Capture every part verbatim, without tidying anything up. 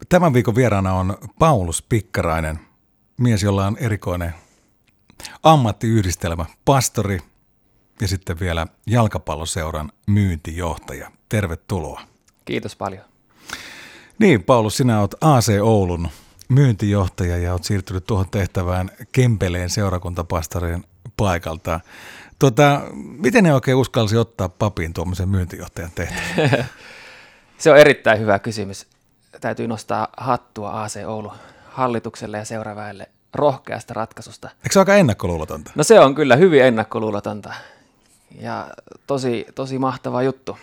Tämän viikon vieraana on Paulus Pikkarainen, mies, jolla on erikoinen ammattiyhdistelmä, pastori ja sitten vielä jalkapalloseuran myyntijohtaja. Tervetuloa. Kiitos paljon. Niin, Paulus, sinä olet A C Oulun myyntijohtaja ja olet siirtynyt tuohon tehtävään Kempeleen seurakuntapastorin paikalta. Tuota, miten ne oikein uskalsi ottaa papin tuommoisen myyntijohtajan tehtävän? Se on erittäin hyvä kysymys. Täytyy nostaa hattua A C Oulun hallitukselle ja seuraväelle rohkeasta ratkaisusta. Eikö se ole aika ennakkoluulotonta? No se on kyllä hyvin ennakkoluulotonta ja tosi, tosi mahtava juttu.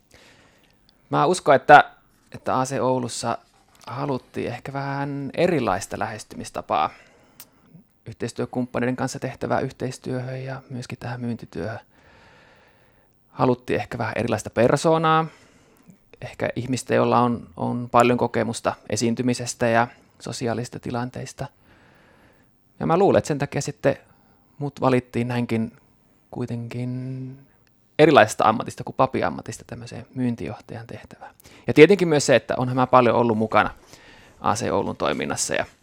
Mä uskon, että, että A C Oulussa haluttiin ehkä vähän erilaista lähestymistapaa yhteistyökumppaneiden kanssa tehtävään yhteistyöhön ja myöskin tähän myyntityöhön. Haluttiin ehkä vähän erilaista persoonaa, ehkä ihmistä, jolla on, on paljon kokemusta esiintymisestä ja sosiaalista tilanteista. Ja mä luulen, että sen takia sitten mut valittiin näinkin kuitenkin erilaisesta ammatista kuin papiammatista tämmöiseen myyntijohtajan tehtävään. Ja tietenkin myös se, että onhan mä paljon ollut mukana A C Oulun toiminnassa ja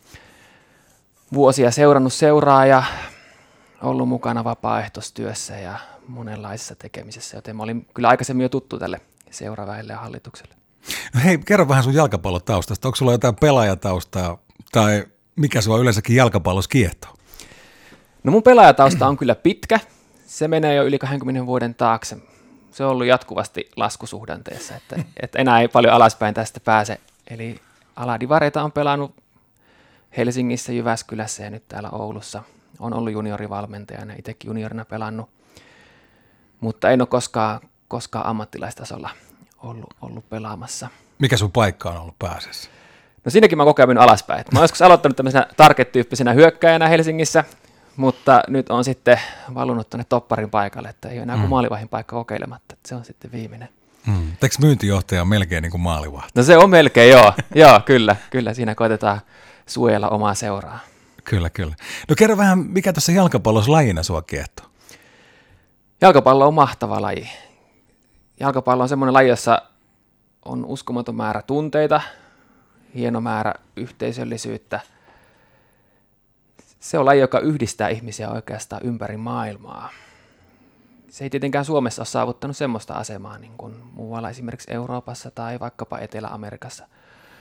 vuosia seurannut seuraa ja ollut mukana vapaaehtoistyössä ja monenlaisissa tekemisessä, joten mä olin kyllä aikaisemmin jo tuttu tälle seuraväelle ja hallitukselle. No hei, kerro vähän sun jalkapallotaustasta. Onko sulla jotain pelaajataustaa tai mikä sua yleensäkin jalkapallossa kiehtoo? No mun pelaajatausta on kyllä pitkä. Se menee jo yli kaksikymmentä vuoden taakse. Se on ollut jatkuvasti laskusuhdanteessa, että, että enää ei paljon alaspäin tästä pääse. Eli aladivareita on pelannut Helsingissä, Jyväskylässä ja nyt täällä Oulussa. On ollut juniorivalmentajana, itsekin juniorina pelannut, mutta en ole koskaan, koskaan ammattilaistasolla ollut, ollut pelaamassa. Mikä sun paikka on ollut pääasiassa? No siinäkin mä oon koko ajan mennyt alaspäin. Mä oon joskus aloittanut tämmöisenä target-tyyppisenä hyökkäjänä Helsingissä, mutta nyt on sitten valunut tuonne topparin paikalle, että ei ole enää kuin mm. maalivahdin paikka kokeilematta, että se on sitten viimeinen. Mm. Teekö myyntijohtaja on melkein niin kuin maalivahti? No se on melkein, joo. joo, kyllä, kyllä. Siinä koitetaan suojella omaa seuraa. Kyllä, kyllä. No kerro vähän, mikä tässä jalkapallossa lajina sua kiehtoo? Jalkapallo on mahtava laji. Jalkapallo on semmoinen laji, jossa on uskomaton määrä tunteita, hieno määrä yhteisöllisyyttä. Se on laji, joka yhdistää ihmisiä oikeastaan ympäri maailmaa. Se ei tietenkään Suomessa ole saavuttanut semmoista asemaa niin kuin muualla esimerkiksi Euroopassa tai vaikkapa Etelä-Amerikassa.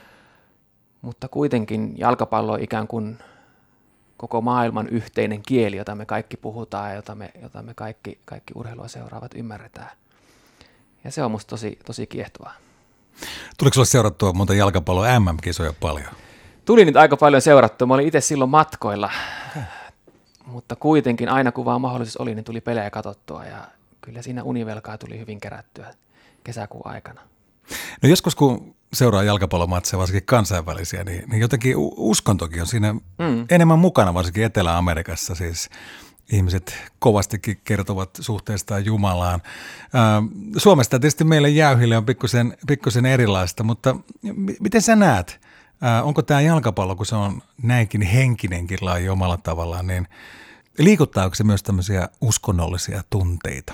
Mutta kuitenkin jalkapallo on ikään kuin koko maailman yhteinen kieli, jota me kaikki puhutaan ja jota me, jota me kaikki, kaikki urheilua seuraavat ymmärretään. Ja se on musta tosi, tosi kiehtovaa. Tuliko sinulle seurattua monta jalkapallon M M-kisoja paljon? Tuli niitä aika paljon seurattua. Mä olin itse silloin matkoilla, okay. Mutta kuitenkin aina kun vaan mahdollisuus oli, niin tuli pelejä katsottua ja kyllä siinä univelkaa tuli hyvin kerättyä kesäkuun aikana. No joskus kun seuraa jalkapallomatseja, varsinkin kansainvälisiä, niin, niin jotenkin uskontokin on siinä mm. enemmän mukana, varsinkin Etelä-Amerikassa. Siis ihmiset kovastikin kertovat suhteestaan Jumalaan. Ää, Suomesta tietysti meille jäyhille on pikkusen, pikkusen erilaista, mutta m- miten sä näet? Ää, onko tämä jalkapallo, kun se on näinkin henkinenkin laji omalla tavallaan, niin liikuttaako se myös tämmöisiä uskonnollisia tunteita?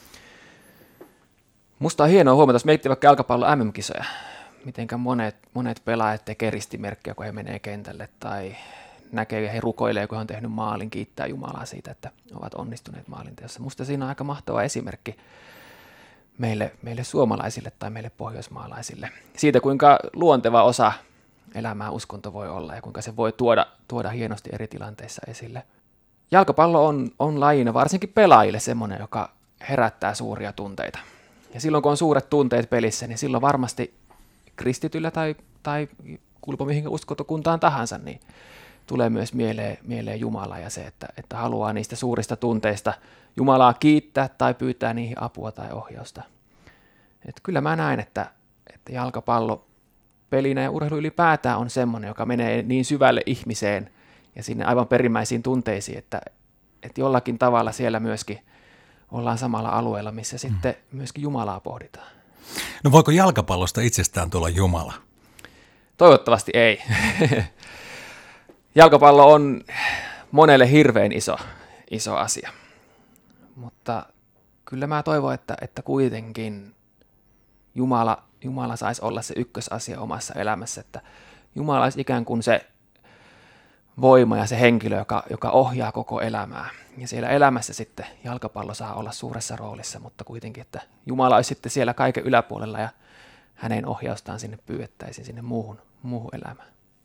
Musta on hienoa huomata, jos miettii vaikka jalkapallon M M-kisoja, mitenkä monet, monet pelaajat tekee ristimerkkiä, kun he menee kentälle tai näkee ja he rukoilee, kun he on tehnyt maalin, kiittää Jumalaa siitä, että ovat onnistuneet maalinteossa. Musta siinä on aika mahtava esimerkki meille, meille suomalaisille tai meille pohjoismaalaisille siitä, kuinka luonteva osa elämää uskonto voi olla ja kuinka se voi tuoda, tuoda hienosti eri tilanteissa esille. Jalkapallo on, on lajina varsinkin pelaajille semmoinen, joka herättää suuria tunteita. Ja silloin kun on suuret tunteet pelissä, niin silloin varmasti kristityllä tai, tai kuulupa mihinkä uskontokuntaan tahansa, niin tulee myös mieleen, mieleen Jumala ja se, että, että haluaa niistä suurista tunteista Jumalaa kiittää tai pyytää niihin apua tai ohjausta. Et kyllä mä näen, että, että jalkapallo pelinä ja urheilu ylipäätään on semmoinen, joka menee niin syvälle ihmiseen ja sinne aivan perimmäisiin tunteisiin, että, että jollakin tavalla siellä myöskin ollaan samalla alueella, missä sitten mm. myöskin Jumalaa pohditaan. No voiko jalkapallosta itsestään tulla Jumala? Toivottavasti ei. Jalkapallo on monelle hirveän iso, iso asia, mutta kyllä mä toivon, että, että kuitenkin Jumala, Jumala saisi olla se ykkösasia omassa elämässä, että Jumala olisi ikään kuin se voima ja se henkilö, joka, joka ohjaa koko elämää. Ja siellä elämässä sitten jalkapallo saa olla suuressa roolissa, mutta kuitenkin, että Jumala olisi sitten siellä kaiken yläpuolella ja hänen ohjaustaan sinne pyydettäisiin sinne muuhun, muuhun elämään.